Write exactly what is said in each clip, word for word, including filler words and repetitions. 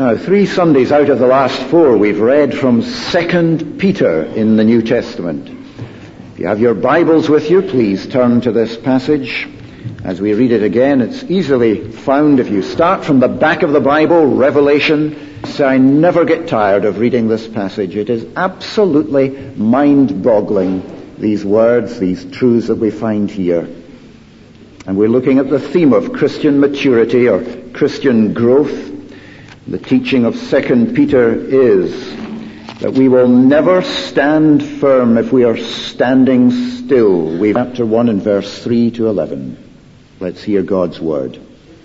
Now, three Sundays out of the last four, we've read from Second Peter in the New Testament. If you have your Bibles with you, please turn to this passage. As we read it again, it's easily found if you start from the back of the Bible, Revelation. So I never get tired of reading this passage. It is absolutely mind-boggling, these words, these truths that we find here. And we're looking at the theme of Christian maturity or Christian growth. The teaching of Second Peter is that we will never stand firm if we are standing still. We chapter one and verse three to eleven. Let's hear God's word.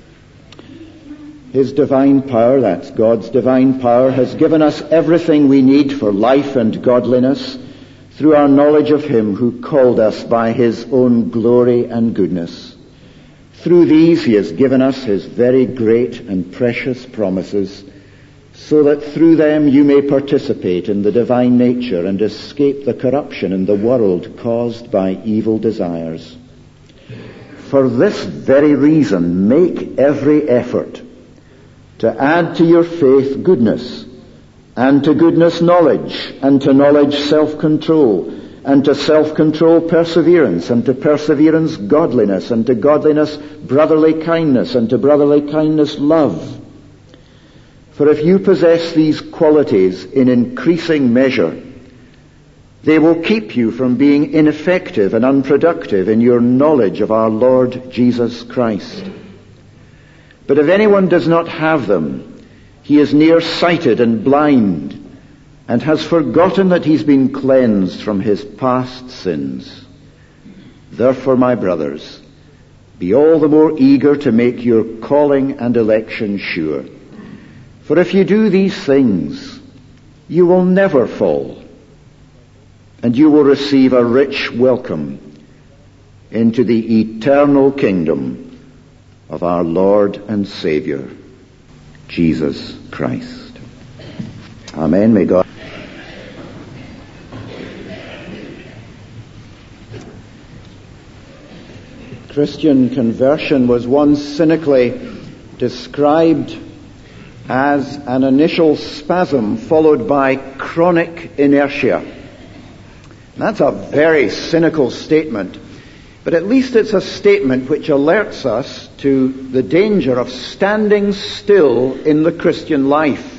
His divine power, that's God's divine power, has given us everything we need for life and godliness through our knowledge of Him who called us by His own glory and goodness. Through these He has given us His very great and precious promises, so that through them you may participate in the divine nature and escape the corruption in the world caused by evil desires. For this very reason, make every effort to add to your faith goodness, and to goodness knowledge, and to knowledge self-control, and to self-control perseverance, and to perseverance godliness, and to godliness brotherly kindness, and to brotherly kindness love. For if you possess these qualities in increasing measure, they will keep you from being ineffective and unproductive in your knowledge of our Lord Jesus Christ. But if anyone does not have them, he is nearsighted and blind, and has forgotten that he's been cleansed from his past sins. Therefore, my brothers, be all the more eager to make your calling and election sure. For if you do these things, you will never fall, and you will receive a rich welcome into the eternal kingdom of our Lord and Savior, Jesus Christ. Amen. May God. Christian conversion was once cynically described as an initial spasm followed by chronic inertia. That's a very cynical statement, but at least it's a statement which alerts us to the danger of standing still in the Christian life.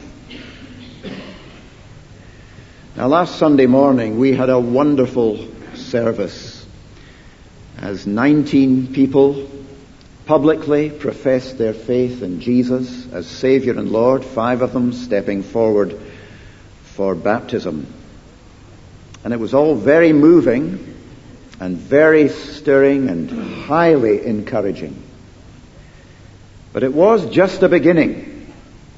Now, last Sunday morning we had a wonderful service as nineteen people publicly professed their faith in Jesus as Savior and Lord, five of them stepping forward for baptism. And it was all very moving and very stirring and highly encouraging. But it was just a beginning.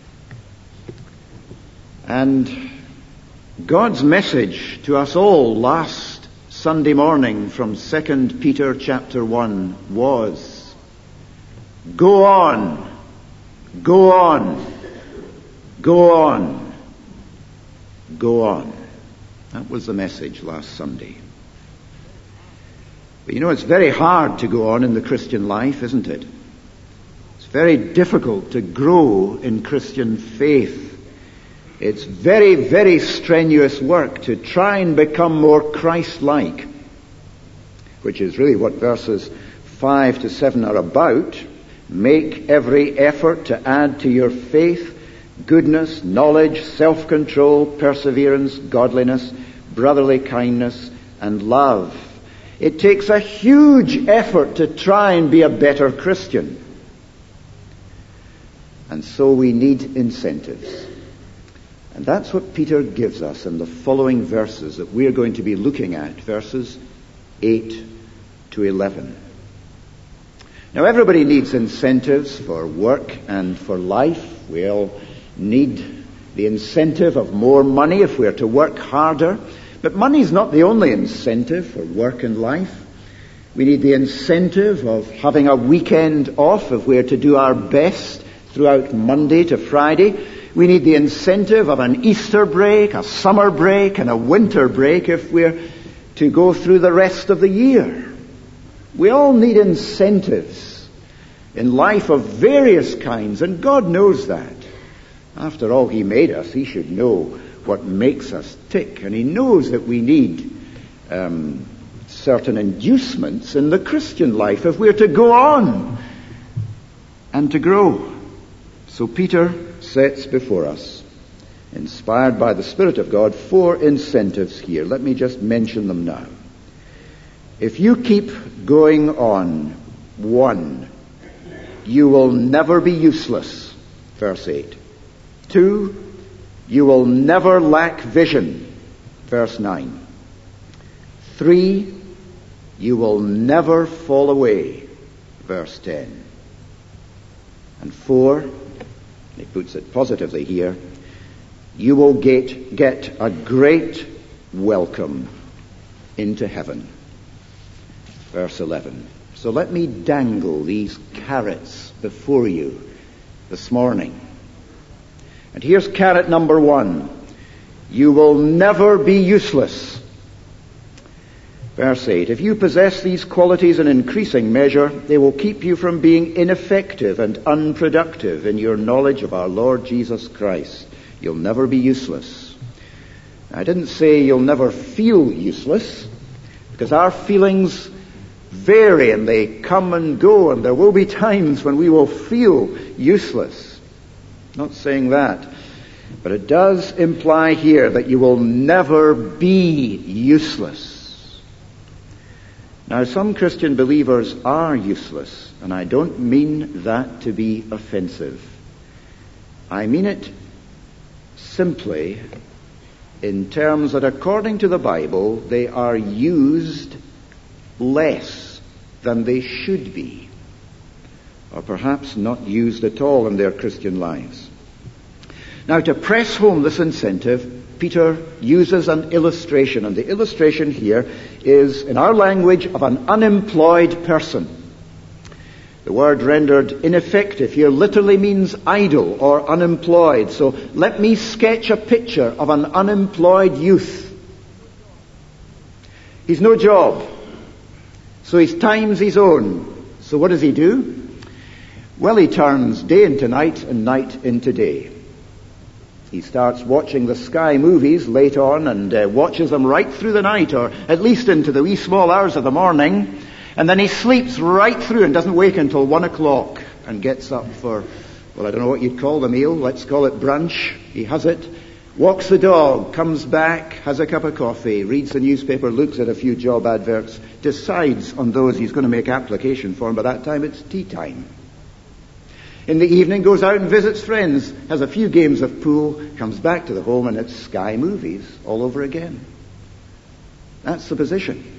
And God's message to us all last Sunday morning from Second Peter chapter one was, go on, go on, go on, go on. That was the message last Sunday. But you know, it's very hard to go on in the Christian life, isn't it? It's very difficult to grow in Christian faith. It's very, very strenuous work to try and become more Christ-like, which is really what verses five to seven are about. Make every effort to add to your faith goodness, knowledge, self-control, perseverance, godliness, brotherly kindness, and love. It takes a huge effort to try and be a better Christian. And so we need incentives. And that's what Peter gives us in the following verses that we're going to be looking at, verses eight to eleven. Now, everybody needs incentives for work and for life. We all need the incentive of more money if we're to work harder. But money's not the only incentive for work and life. We need the incentive of having a weekend off if we're to do our best throughout Monday to Friday. We need the incentive of an Easter break, a summer break, and a winter break if we're to go through the rest of the year. We all need incentives in life of various kinds, and God knows that. After all, he made us. He should know what makes us tick. And he knows that we need um, certain inducements in the Christian life if we're to go on and to grow. So Peter sets before us, inspired by the Spirit of God, four incentives here. Let me just mention them now. If you keep going on, one, you will never be useless, verse eight. Two, you will never lack vision, verse nine. Three, you will never fall away, verse ten. And four, he puts it positively here, you will get, get a great welcome into heaven, verse eleven. So let me dangle these carrots before you this morning. And here's carrot number one. You will never be useless. Verse eight. If you possess these qualities in increasing measure, they will keep you from being ineffective and unproductive in your knowledge of our Lord Jesus Christ. You'll never be useless. I didn't say you'll never feel useless, because our feelings vary and they come and go, and there will be times when we will feel useless. Not saying that. But it does imply here that you will never be useless. Now, some Christian believers are useless, and I don't mean that to be offensive. I mean it simply in terms that according to the Bible, they are used less than they should be, or perhaps not used at all in their Christian lives. Now, to press home this incentive, Peter uses an illustration, and the illustration here is, in our language, of an unemployed person. The word rendered ineffective here literally means idle or unemployed. So let me sketch a picture of an unemployed youth. He's no job, so his time's his own. So what does he do? Well, he turns day into night and night into day. He starts watching the Sky movies late on and uh, watches them right through the night, or at least into the wee small hours of the morning. And then he sleeps right through and doesn't wake until one o'clock and gets up for, well, I don't know what you'd call the meal. Let's call it brunch. He has it, walks the dog, comes back, has a cup of coffee, reads the newspaper, looks at a few job adverts, decides on those he's going to make application for, and by that time it's tea time. In the evening, goes out and visits friends, has a few games of pool, comes back to the home, and it's Sky movies all over again. That's the position.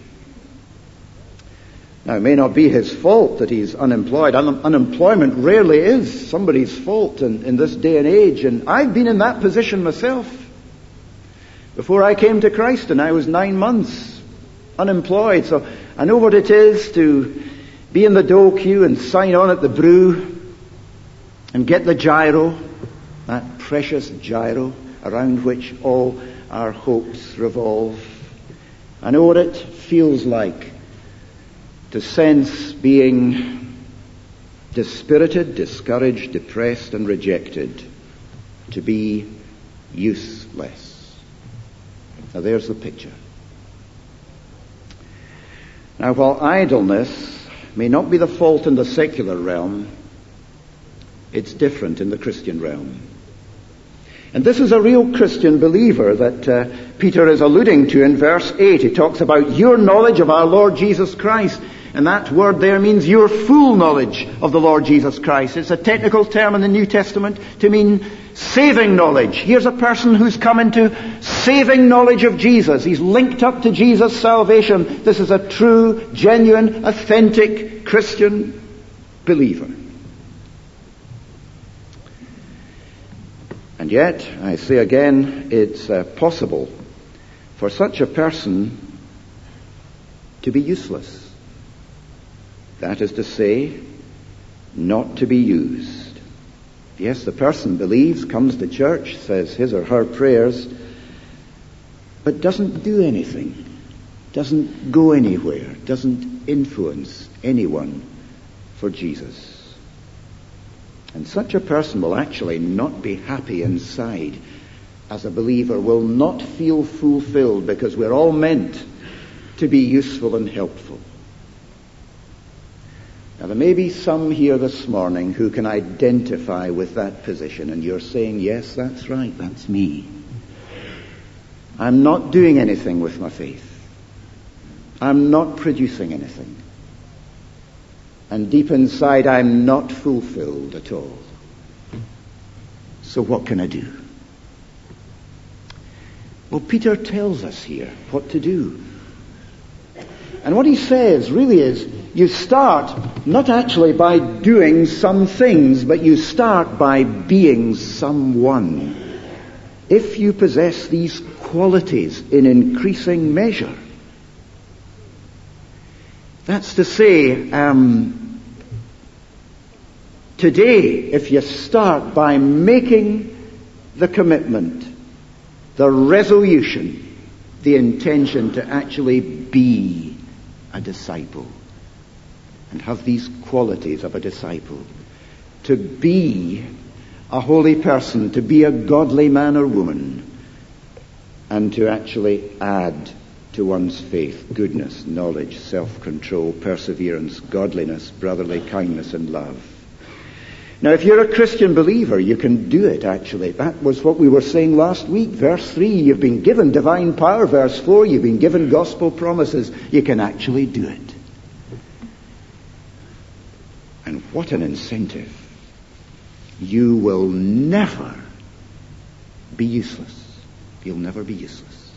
Now, it may not be his fault that he's unemployed. Un- unemployment rarely is somebody's fault in, in this day and age, and I've been in that position myself. Before I came to Christ, and I was nine months unemployed, so I know what it is to be in the dole queue and sign on at the brew and get the gyro, that precious gyro around which all our hopes revolve. I know what it feels like to sense being dispirited, discouraged, depressed, and rejected, to be useless. Now there's the picture. Now, while idleness may not be the fault in the secular realm, it's different in the Christian realm. And this is a real Christian believer that uh, Peter is alluding to in verse eight. He talks about your knowledge of our Lord Jesus Christ. And that word there means your full knowledge of the Lord Jesus Christ. It's a technical term in the New Testament to mean saving knowledge. Here's a person who's come into saving knowledge of Jesus. He's linked up to Jesus' salvation. This is a true, genuine, authentic Christian believer. And yet, I say again, it's uh, possible for such a person to be useless. That is to say, not to be used. Yes, the person believes, comes to church, says his or her prayers, but doesn't do anything, doesn't go anywhere, doesn't influence anyone for Jesus. And such a person will actually not be happy inside. As a believer, will not feel fulfilled, because we're all meant to be useful and helpful. Now, there may be some here this morning who can identify with that position, and you're saying, yes, that's right, that's me. I'm not doing anything with my faith. I'm not producing anything. And deep inside, I'm not fulfilled at all. So what can I do? Well, Peter tells us here what to do. And what he says really is, you start not actually by doing some things, but you start by being someone. If you possess these qualities in increasing measure. That's to say, um, today, if you start by making the commitment, the resolution, the intention to actually be a disciple and have these qualities of a disciple, to be a holy person, to be a godly man or woman, and to actually add to one's faith goodness, knowledge, self-control, perseverance, godliness, brotherly kindness, and love. Now, if you're a Christian believer, you can do it, actually. That was what we were saying last week. Verse three, you've been given divine power. Verse four, you've been given gospel promises. You can actually do it. And what an incentive. You will never be useless. You'll never be useless.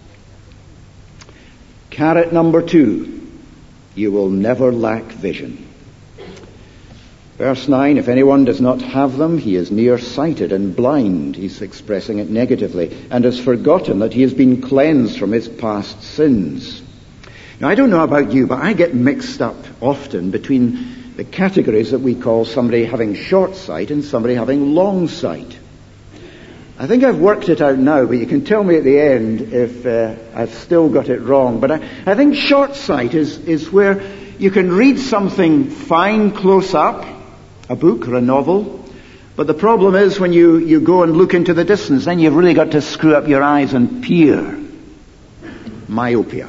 Carrot number two, you will never lack vision. Verse nine, if anyone does not have them, he is nearsighted and blind. He's expressing it negatively, and has forgotten that he has been cleansed from his past sins. Now, I don't know about you, but I get mixed up often between the categories that we call somebody having short sight and somebody having long sight. I think I've worked it out now, but you can tell me at the end if uh, I've still got it wrong. But I, I think short sight is, is where you can read something fine close up, a book or a novel, but the problem is when you, you go and look into the distance, then you've really got to screw up your eyes and peer. Myopia.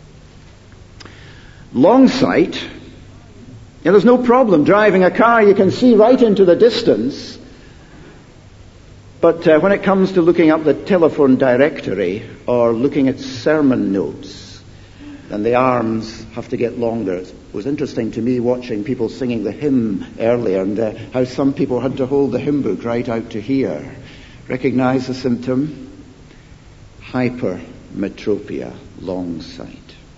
Long sight, you know, there's no problem driving a car, you can see right into the distance, but uh, when it comes to looking up the telephone directory or looking at sermon notes, then the arms have to get longer. It was interesting to me watching people singing the hymn earlier, and uh, how some people had to hold the hymn book right out to here. Recognize the symptom? Hypermetropia, long sight.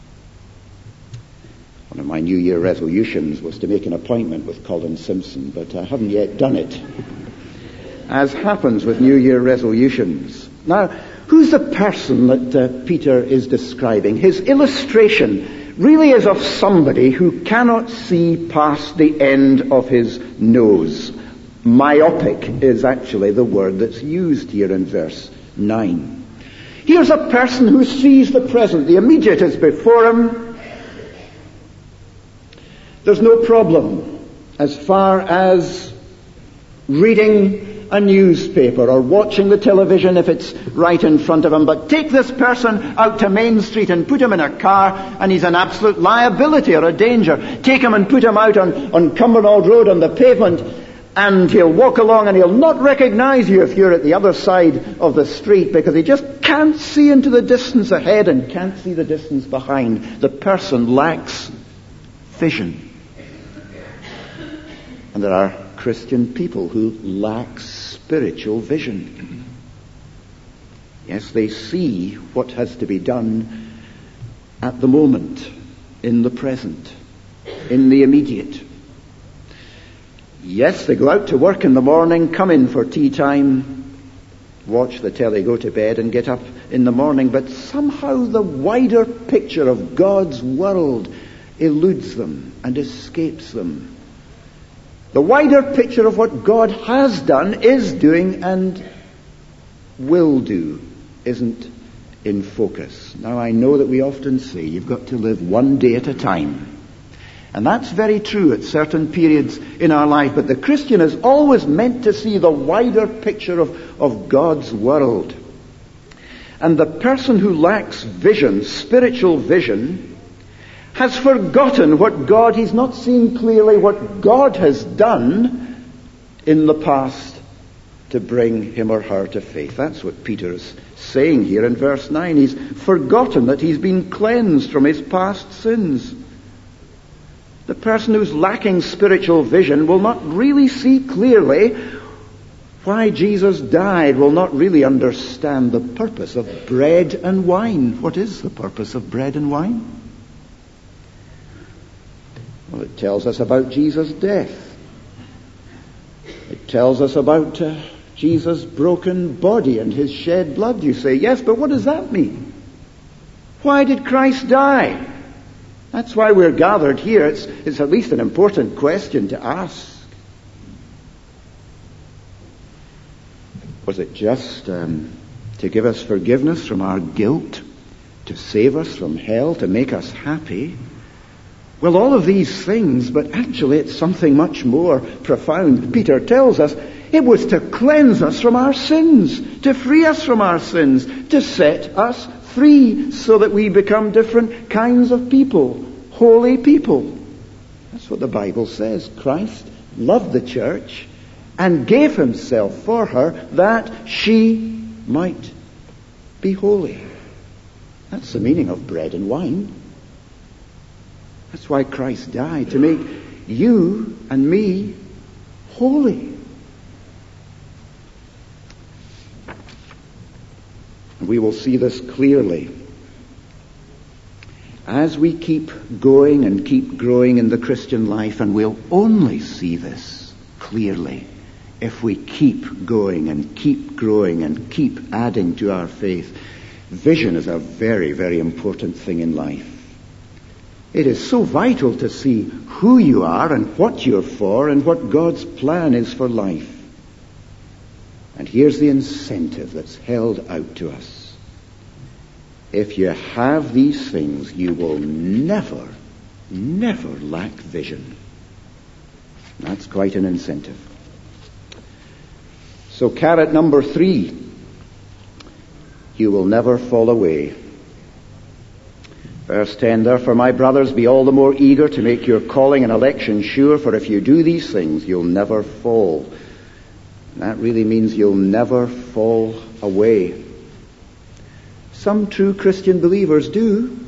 One of my New Year resolutions was to make an appointment with Colin Simpson, but I haven't yet done it. As happens with New Year resolutions. Now, who's the person that uh, Peter is describing? His illustration really is of somebody who cannot see past the end of his nose. Myopic is actually the word that's used here in verse nine. Here's a person who sees the present. The immediate is before him. There's no problem as far as reading a newspaper or watching the television if it's right in front of him. But take this person out to Main Street and put him in a car and he's an absolute liability or a danger. Take him and put him out on, on Cumbernauld Road on the pavement and he'll walk along and he'll not recognize you if you're at the other side of the street, because he just can't see into the distance ahead and can't see the distance behind. The person lacks vision. And there are Christian people who lack spiritual vision. Yes, they see what has to be done at the moment, in the present, in the immediate. Yes, they go out to work in the morning, come in for tea time, watch the telly, go to bed and get up in the morning, but somehow the wider picture of God's world eludes them and escapes them. The wider picture of what God has done, is doing, and will do isn't in focus. Now, I know that we often say you've got to live one day at a time. And that's very true at certain periods in our life. But the Christian is always meant to see the wider picture of, of God's world. And the person who lacks vision, spiritual vision, has forgotten what God, he's not seen clearly what God has done in the past to bring him or her to faith. That's what Peter is saying here in verse nine. He's forgotten that he's been cleansed from his past sins. The person who's lacking spiritual vision will not really see clearly why Jesus died, will not really understand the purpose of bread and wine. What is the purpose of bread and wine? Well, it tells us about Jesus' death. It tells us about uh, Jesus' broken body and his shed blood. You say, yes, but what does that mean? Why did Christ die? That's why we're gathered here. It's, it's at least an important question to ask. Was it just um, to give us forgiveness from our guilt, to save us from hell, to make us happy? Well, all of these things, but actually it's something much more profound. Peter tells us it was to cleanse us from our sins, to free us from our sins, to set us free so that we become different kinds of people, holy people. That's what the Bible says. Christ loved the church and gave himself for her that she might be holy. That's the meaning of bread and wine. That's why Christ died, to make you and me holy. And we will see this clearly as we keep going and keep growing in the Christian life, and we'll only see this clearly if we keep going and keep growing and keep adding to our faith. Vision is a very, very important thing in life. It is so vital to see who you are and what you're for and what God's plan is for life. And here's the incentive that's held out to us. If you have these things, you will never, never lack vision. That's quite an incentive. So carrot number three, you will never fall away. Verse ten, therefore, my brothers, be all the more eager to make your calling and election sure, for if you do these things, you'll never fall. And that really means you'll never fall away. Some true Christian believers do.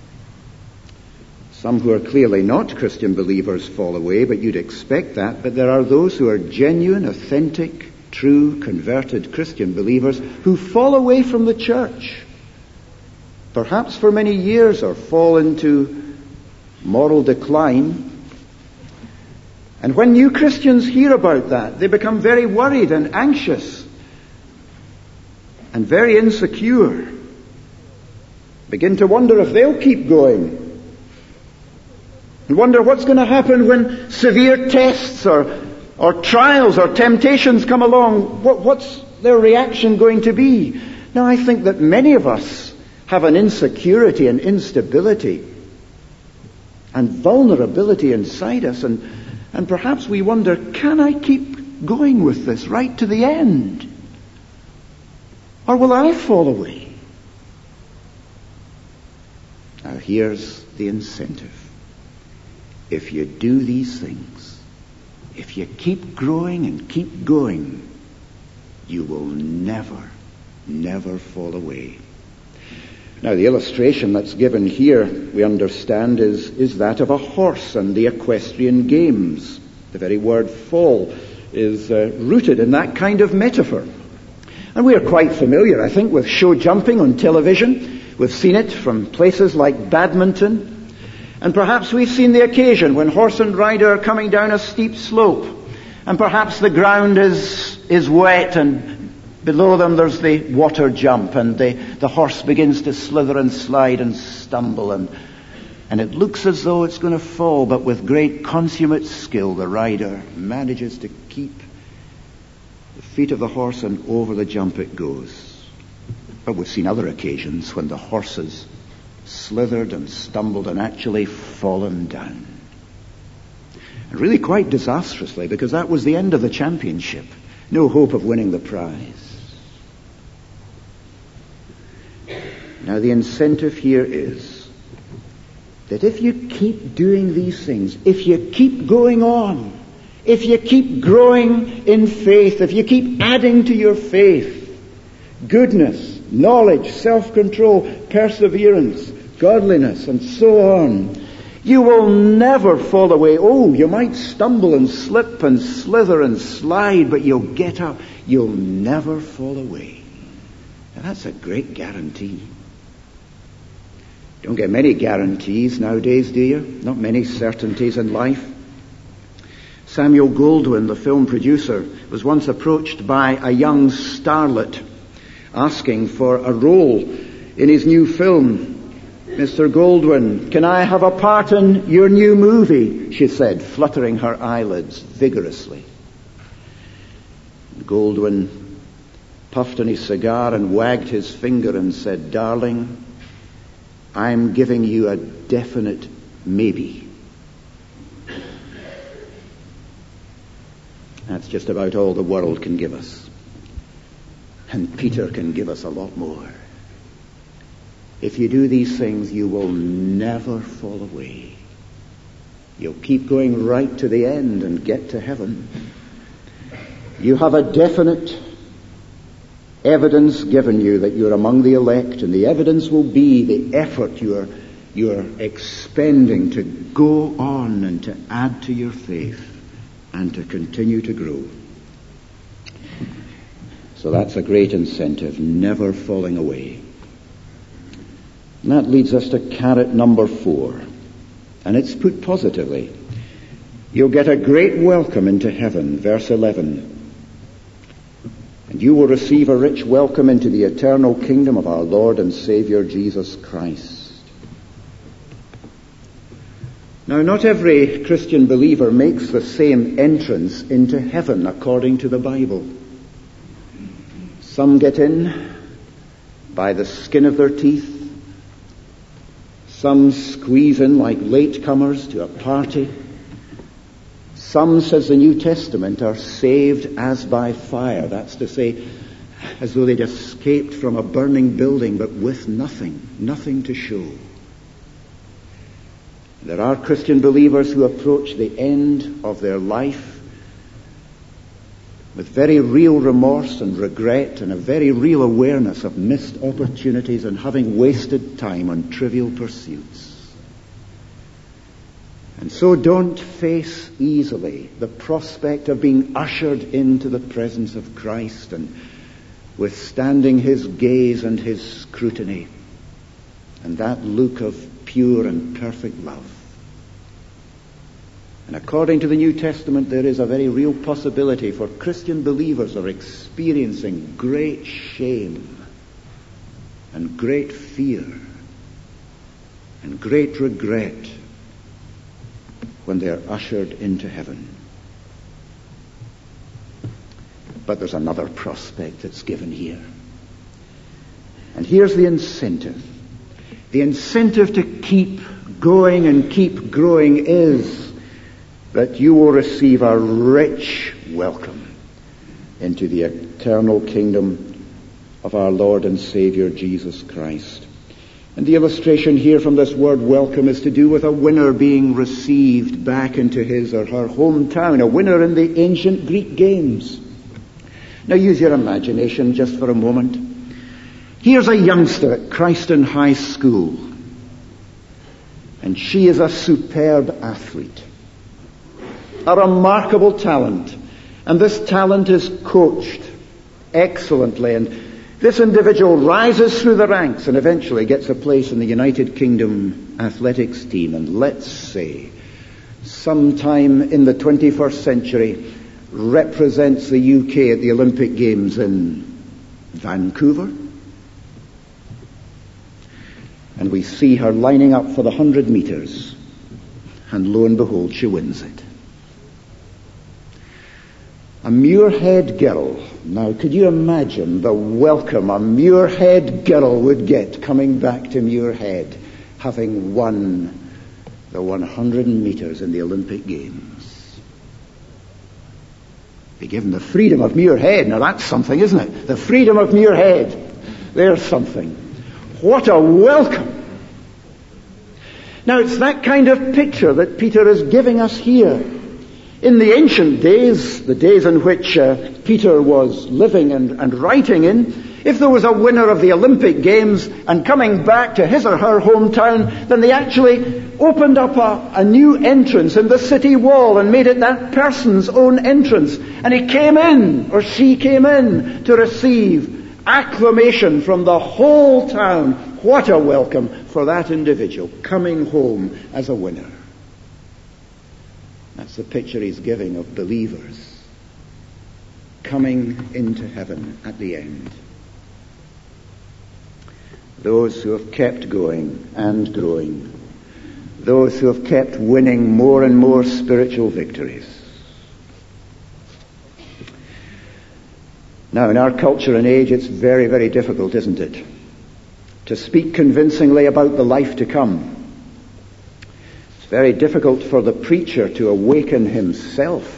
Some who are clearly not Christian believers fall away, but you'd expect that. But there are those who are genuine, authentic, true, converted Christian believers who fall away from the church, perhaps for many years, or fall into moral decline. And when new Christians hear about that, they become very worried and anxious and very insecure. Begin to wonder if they'll keep going. And wonder what's going to happen when severe tests or, or trials or temptations come along. What, what's their reaction going to be? Now, I think that many of us have an insecurity and instability and vulnerability inside us, and, and perhaps we wonder, can I keep going with this right to the end? Or will I fall away? Now here's the incentive. If you do these things, if you keep growing and keep going, you will never, never fall away. Now, the illustration that's given here, we understand, is, is that of a horse and the equestrian games. The very word fall is uh, rooted in that kind of metaphor. And we are quite familiar, I think, with show jumping on television. We've seen it from places like badminton. And perhaps we've seen the occasion when horse and rider are coming down a steep slope. And perhaps the ground is, is wet, and below them there's the water jump, and the, the horse begins to slither and slide and stumble, and, and it looks as though it's going to fall, but with great consummate skill the rider manages to keep the feet of the horse, and over the jump it goes. But we've seen other occasions when the horse has slithered and stumbled and actually fallen down. And really quite disastrously, because that was the end of the championship. No hope of winning the prize. Now the incentive here is that if you keep doing these things, if you keep going on, if you keep growing in faith, if you keep adding to your faith, goodness, knowledge, self-control, perseverance, godliness, and so on, you will never fall away. Oh, you might stumble and slip and slither and slide, but you'll get up. You'll never fall away. Now that's a great guarantee. Don't get many guarantees nowadays, do you? Not many certainties in life. Samuel Goldwyn, the film producer, was once approached by a young starlet asking for a role in his new film. Mister Goldwyn, can I have a part in your new movie? She said, fluttering her eyelids vigorously. Goldwyn puffed on his cigar and wagged his finger and said, darling, I'm giving you a definite maybe. That's just about all the world can give us. And Peter can give us a lot more. If you do these things, you will never fall away. You'll keep going right to the end and get to heaven. You have a definite evidence given you that you're among the elect, and the evidence will be the effort you're, you're expending to go on and to add to your faith and to continue to grow. So that's a great incentive, never falling away. And that leads us to carrot number four. And it's put positively. You'll get a great welcome into heaven, verse eleven. And you will receive a rich welcome into the eternal kingdom of our Lord and Savior Jesus Christ. Now, not every Christian believer makes the same entrance into heaven according to the Bible. Some get in by the skin of their teeth. Some squeeze in like latecomers to a party. Some, says the New Testament, are saved as by fire. That's to say, as though they'd escaped from a burning building, but with nothing, nothing to show. There are Christian believers who approach the end of their life with very real remorse and regret and a very real awareness of missed opportunities and having wasted time on trivial pursuits. And so don't face easily the prospect of being ushered into the presence of Christ and withstanding his gaze and his scrutiny and that look of pure and perfect love. And according to the New Testament, there is a very real possibility for Christian believers of experiencing great shame and great fear and great regret when they are ushered into heaven. But there's another prospect that's given here. And here's the incentive. The incentive to keep going and keep growing is that you will receive a rich welcome into the eternal kingdom of our Lord and Savior Jesus Christ. And the illustration here from this word welcome is to do with a winner being received back into his or her hometown, a winner in the ancient Greek games. Now use your imagination just for a moment. Here's a youngster at Christon High School, and she is a superb athlete. A remarkable talent. And this talent is coached excellently. And this individual rises through the ranks and eventually gets a place in the United Kingdom athletics team. And let's say, sometime in the twenty-first century, represents the U K at the Olympic Games in Vancouver. And we see her lining up for the hundred meters. And lo and behold, she wins it. A Muirhead girl. Now, could you imagine the welcome a Muirhead girl would get coming back to Muirhead, having won the one hundred meters in the Olympic Games? Be given the freedom of Muirhead. Now that's something, isn't it? The freedom of Muirhead. There's something. What a welcome. Now it's that kind of picture that Peter is giving us here. In the ancient days, the days in which uh, Peter was living and, and writing in, if there was a winner of the Olympic Games and coming back to his or her hometown, then they actually opened up a, a new entrance in the city wall and made it that person's own entrance. And he came in, or she came in, to receive acclamation from the whole town. What a welcome for that individual coming home as a winner. That's the picture he's giving of believers coming into heaven at the end. Those who have kept going and growing. Those who have kept winning more and more spiritual victories. Now, in our culture and age, it's very, very difficult, isn't it, to speak convincingly about the life to come. It's very difficult for the preacher to awaken himself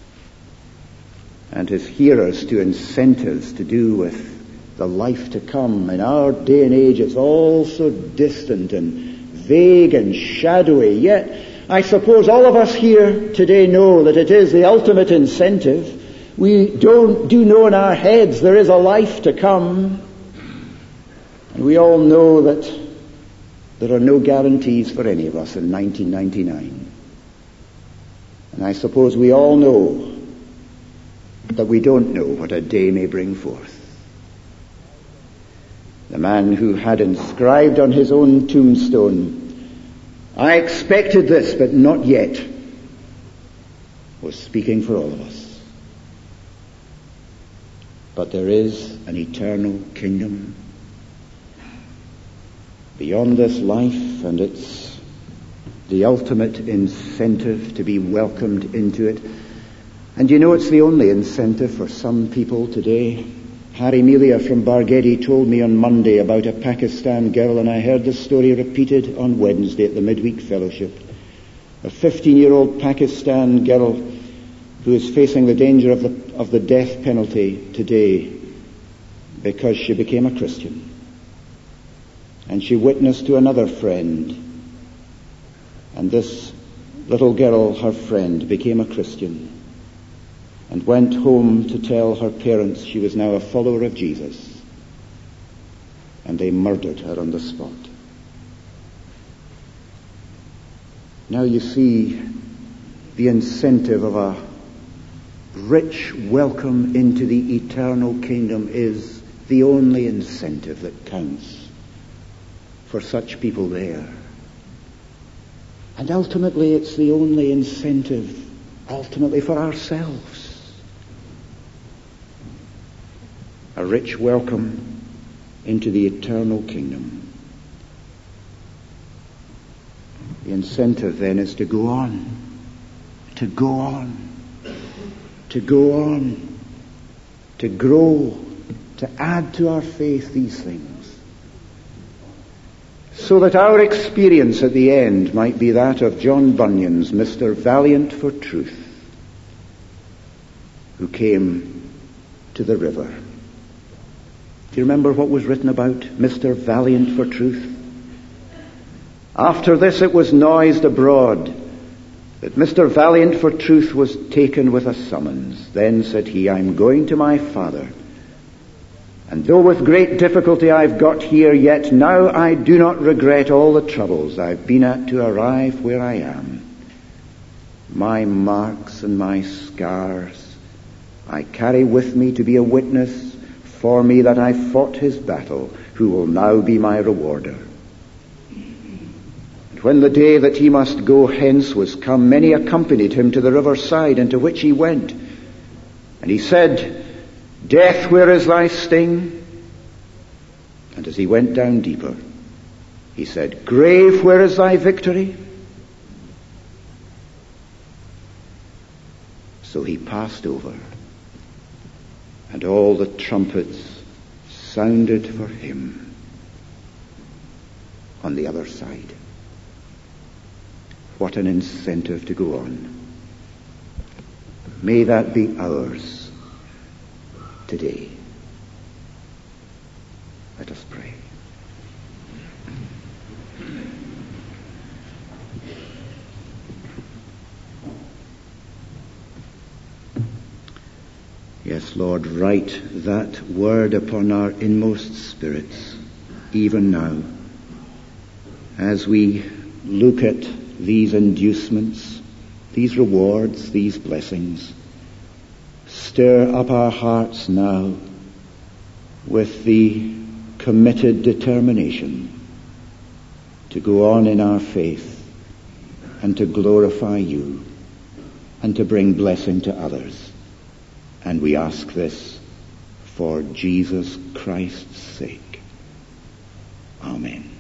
and his hearers to incentives to do with the life to come. In our day and age, it's all so distant and vague and shadowy. Yet, I suppose all of us here today know that it is the ultimate incentive. We don't do know in our heads there is a life to come. And we all know that there are no guarantees for any of us in nineteen ninety-nine. And I suppose we all know that we don't know what a day may bring forth. The man who had inscribed on his own tombstone, "I expected this, but not yet," was speaking for all of us. But there is an eternal kingdom beyond this life, and it's the ultimate incentive to be welcomed into it. And you know, it's the only incentive for some people today. Harry Melia from Bargedi told me on Monday about a Pakistan girl, and I heard the story repeated on Wednesday at the midweek fellowship. A fifteen-year-old Pakistan girl who is facing the danger of the, of the death penalty today because she became a Christian. And she witnessed to another friend. And this little girl, her friend, became a Christian and went home to tell her parents she was now a follower of Jesus. And they murdered her on the spot. Now you see, the incentive of a rich welcome into the eternal kingdom is the only incentive that counts for such people there. And ultimately it's the only incentive, ultimately for ourselves. A rich welcome into the eternal kingdom. The incentive then is to go on, to go on, to go on, to grow, to add to our faith these things, so that our experience at the end might be that of John Bunyan's Mister Valiant for Truth, who came to the river. Do you remember what was written about Mister Valiant for Truth? After this it was noised abroad that Mister Valiant for Truth was taken with a summons. Then said he, "I'm going to my Father, and though with great difficulty I've got here, yet now I do not regret all the troubles I've been at to arrive where I am. My marks and my scars I carry with me to be a witness for me that I fought his battle, who will now be my rewarder." And when the day that he must go hence was come, many accompanied him to the riverside, into which he went. And he said, "Death, where is thy sting?" And as he went down deeper, he said, "Grave, where is thy victory?" So he passed over, and all the trumpets sounded for him on the other side. What an incentive to go on. May that be ours today. Let us pray. Yes, Lord, write that word upon our inmost spirits, even now, as we look at these inducements, these rewards, these blessings. Stir up our hearts now with the committed determination to go on in our faith and to glorify you and to bring blessing to others. And we ask this for Jesus Christ's sake. Amen.